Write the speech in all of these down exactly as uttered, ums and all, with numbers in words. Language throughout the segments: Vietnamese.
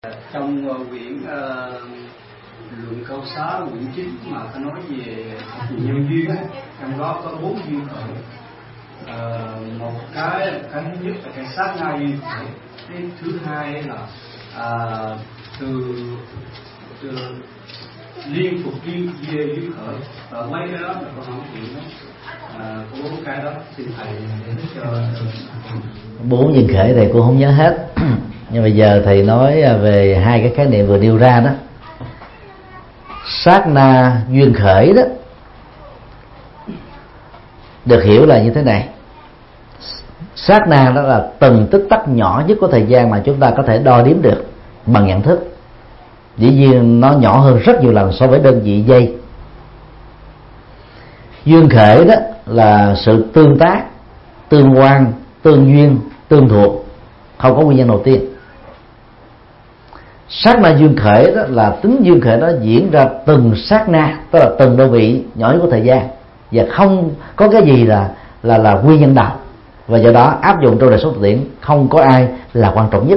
Trong uh, quyển uh, luận câu xá quyển chín mà ta nói về nhân duyên á, trong đó có bốn duyên khởi. Uh, một cái cái thứ nhất là cái sát na duyên khởi, cái thứ hai là uh, từ, từ liên tục duyên duyên khởi, và mấy cái đó là con không chuyện đó. À, có bốn cái đó xin thầy giải thích cho. Bốn duyên khởi thầy cũng không nhớ hết. Nhưng bây giờ thầy nói về hai cái khái niệm vừa nêu ra đó. Sát na duyên khởi đó được hiểu là như thế này. Sát na đó là từng tích tắc nhỏ nhất của thời gian mà chúng ta có thể đo đếm được bằng nhận thức. Dĩ nhiên nó nhỏ hơn rất nhiều lần so với đơn vị giây. Duyên khởi đó là sự tương tác, tương quan, tương duyên, tương thuộc, không có nguyên nhân đầu tiên. Sát na duyên khởi đó là tính duyên khởi đó diễn ra từng sát na, tức là từng đơn vị nhỏ nhất của thời gian, và không có cái gì là là là nguyên nhân đầu, và do đó áp dụng trong đời sống thực tiễn không có ai là quan trọng nhất.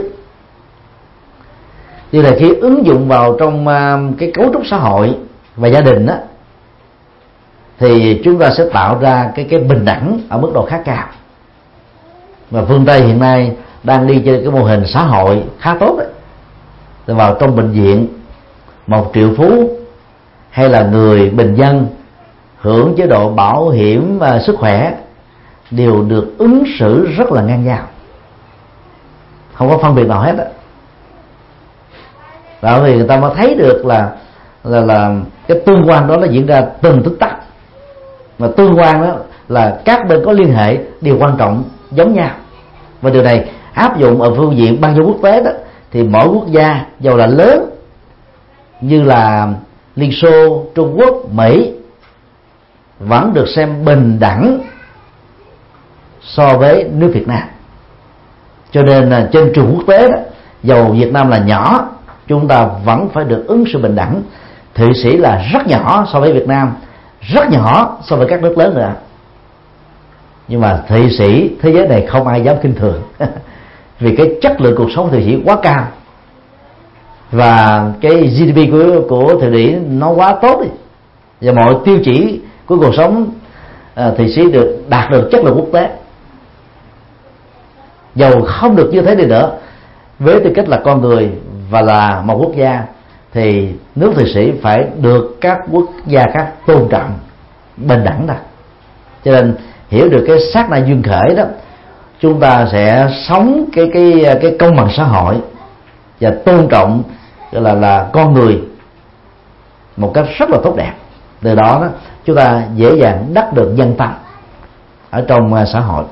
Như là khi ứng dụng vào trong uh, cái cấu trúc xã hội và gia đình đó, thì chúng ta sẽ tạo ra cái cái bình đẳng ở mức độ khá cao. Và phương Tây hiện nay đang đi trên cái mô hình xã hội khá tốt đấy. Thì vào trong bệnh viện, một triệu phú hay là người bình dân hưởng chế độ bảo hiểm và sức khỏe đều được ứng xử rất là ngang nhau, không có phân biệt nào hết đó. Bởi vì người ta mới thấy được là là là cái tương quan đó nó diễn ra từng tích tắc, mà tương quan đó là các bên có liên hệ đều quan trọng giống nhau. Và điều này áp dụng ở phương diện ban giao quốc tế đó, thì mỗi quốc gia dầu là lớn như là Liên Xô, Trung Quốc, Mỹ vẫn được xem bình đẳng so với nước Việt Nam. Cho nên là trên trường quốc tế đó, dầu Việt Nam là nhỏ, chúng ta vẫn phải được ứng xử bình đẳng. Thụy Sĩ là rất nhỏ so với Việt Nam, rất nhỏ so với các nước lớn nữa. Nhưng mà Thụy Sĩ, thế giới này không ai dám khinh thường vì cái chất lượng cuộc sống Thụy Sĩ quá cao, và cái giê đê pê của, của Thụy Sĩ nó quá tốt đi. Và mọi tiêu chỉ của cuộc sống à, Thụy Sĩ được đạt được chất lượng quốc tế. Dầu không được như thế đi nữa, với tư cách là con người và là một quốc gia, thì nước Thụy Sĩ phải được các quốc gia khác tôn trọng bình đẳng đó. Cho nên hiểu được cái sát na duyên khởi đó, chúng ta sẽ sống cái cái cái công bằng xã hội và tôn trọng là là con người một cách rất là tốt đẹp. Từ đó, đó chúng ta dễ dàng đắc được nhân tâm ở trong xã hội.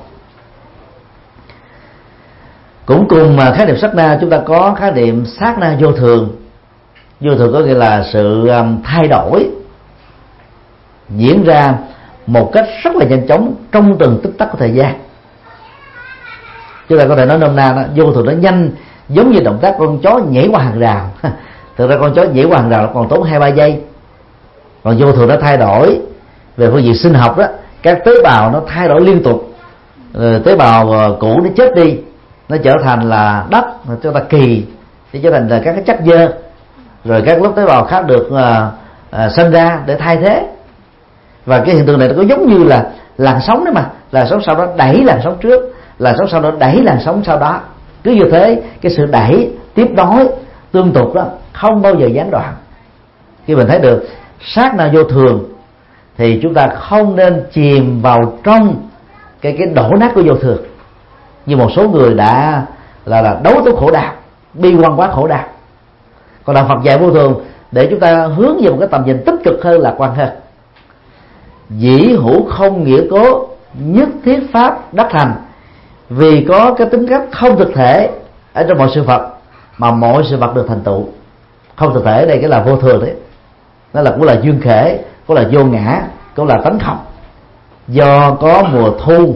Cũng cùng khái niệm sát na, chúng ta có khái niệm sát na vô thường. Vô thường có nghĩa là sự thay đổi diễn ra một cách rất là nhanh chóng trong từng tích tắc của thời gian. Chúng ta có thể nói nôm na đó, vô thường nó nhanh giống như động tác con chó nhảy qua hàng rào. Thực ra con chó nhảy qua hàng rào còn tốn hai ba giây. Còn vô thường nó thay đổi về phương diện sinh học đó, các tế bào nó thay đổi liên tục. Tế bào cũ nó chết đi, nó trở thành là đất, cho ta kỳ, nó trở thành là các cái chất dơ, rồi các lớp tế bào khác được uh, uh, sinh ra để thay thế. Và cái hiện tượng này nó có giống như là làn sóng đó mà, làn sóng sau đó đẩy làn sóng trước, làn sóng sau đó đẩy làn sóng sau đó, cứ như thế cái sự đẩy tiếp nối tương tục đó không bao giờ gián đoạn. Khi mình thấy được sát na vô thường thì chúng ta không nên chìm vào trong cái cái đổ nát của vô thường, như một số người đã là là đấu tới khổ đau, bi quan quá khổ đau. Còn đạo Phật dạy vô thường để chúng ta hướng về một cái tầm nhìn tích cực hơn, lạc quan hơn. Dĩ hữu không nghĩa cố, nhất thiết pháp đắc thành. Vì có cái tính cách không thực thể ở trong mọi sự vật mà mọi sự vật được thành tựu. Không thực thể ở đây cái là vô thường đấy, nó là cũng là duyên khởi, cũng là vô ngã, cũng là tánh không. Do có mùa thu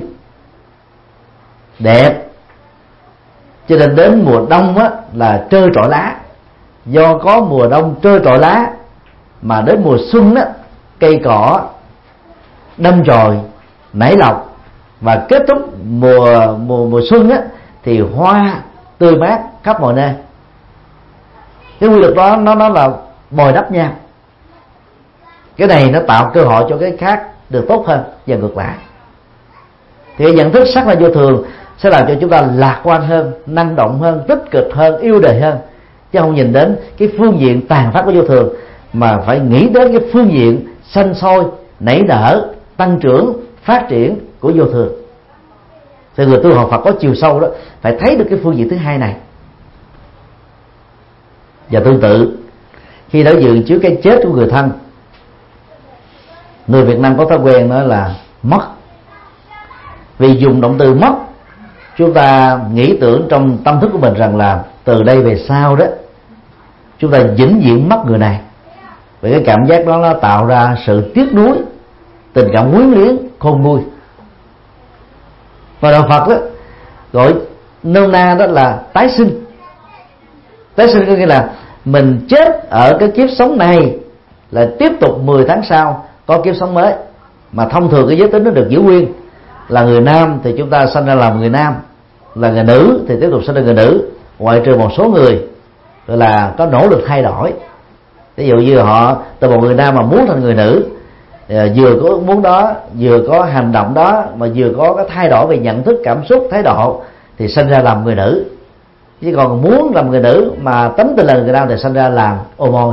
đẹp cho nên đến mùa đông á, là trơ trọi lá. Do có mùa đông trơ trọi lá mà đến mùa xuân á, cây cỏ đâm chồi nảy lọc, và kết thúc mùa mùa mùa xuân á, thì hoa tươi mát khắp mọi nơi. Cái quy luật đó nó nó là bồi đắp nhau. Cái này nó tạo cơ hội cho cái khác được tốt hơn và ngược lại. Thì cái nhận thức sát na vô thường sẽ làm cho chúng ta lạc quan hơn, năng động hơn, tích cực hơn, yêu đời hơn, chứ không nhìn đến cái phương diện tàn phát của vô thường, mà phải nghĩ đến cái phương diện sanh sôi, nảy nở, tăng trưởng, phát triển của vô thường. Thì người tu học Phật có chiều sâu đó phải thấy được cái phương diện thứ hai này. Và tương tự, khi đối diện trước cái chết của người thân, người Việt Nam có thói quen nói là mất. Vì dùng động từ mất, chúng ta nghĩ tưởng trong tâm thức của mình rằng là từ đây về sau đó chúng ta vĩnh viễn mất người này. Vì cái cảm giác đó nó tạo ra sự tiếc nuối, tình cảm quyến luyến, khôn nguôi. Và đạo Phật đó gọi nôm na đó là tái sinh. Tái sinh có nghĩa là mình chết ở cái kiếp sống này, là tiếp tục mười tháng sau có kiếp sống mới. Mà thông thường cái giới tính nó được giữ nguyên, là người nam thì chúng ta sinh ra làm người nam, là người nữ thì tiếp tục sinh ra người nữ, ngoại trừ một số người gọi là có nỗ lực thay đổi. Ví dụ như họ từ một người nam mà muốn thành người nữ, vừa có muốn đó, vừa có hành động đó, mà vừa có cái thay đổi về nhận thức, cảm xúc, thái độ, thì sinh ra làm người nữ. Chứ còn muốn làm người nữ mà tấm tình là người nam thì sinh ra làm ô môi.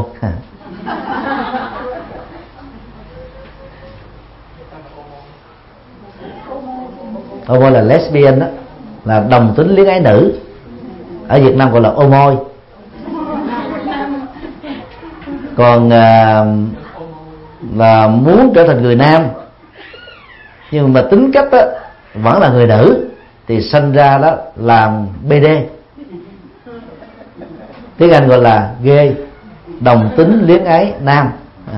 Ô môi là lesbian đó, là đồng tính luyến ái nữ. Ở Việt Nam gọi là ô môi. Còn à, là muốn trở thành người nam nhưng mà tính cách đó, vẫn là người nữ, thì sinh ra đó làm bê đê. Tiếng Anh gọi là gay, đồng tính luyến ái nam. à.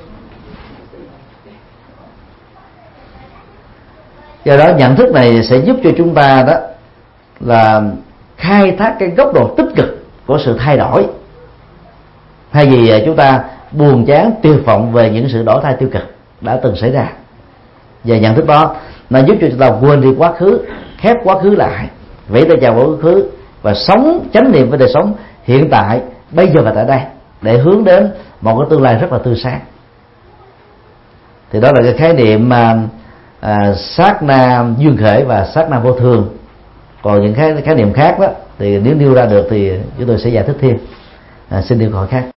Do đó nhận thức này sẽ giúp cho chúng ta đó là khai thác cái góc độ tích cực của sự thay đổi, thay vì chúng ta buồn chán tuyệt vọng về những sự đổi thay tiêu cực đã từng xảy ra. Và nhận thức đó nó giúp cho chúng ta quên đi quá khứ, khép quá khứ lại, vẫy tay chào quá khứ, và sống chánh niệm với đời sống hiện tại, bây giờ và tại đây, để hướng đến một cái tương lai rất là tươi sáng. Thì đó là cái khái niệm mà à, sát na duyên khởi và sát na vô thường. Còn những cái khái niệm khác đó thì nếu nêu ra được thì chúng tôi sẽ giải thích thêm. à, xin điều hỏi khác.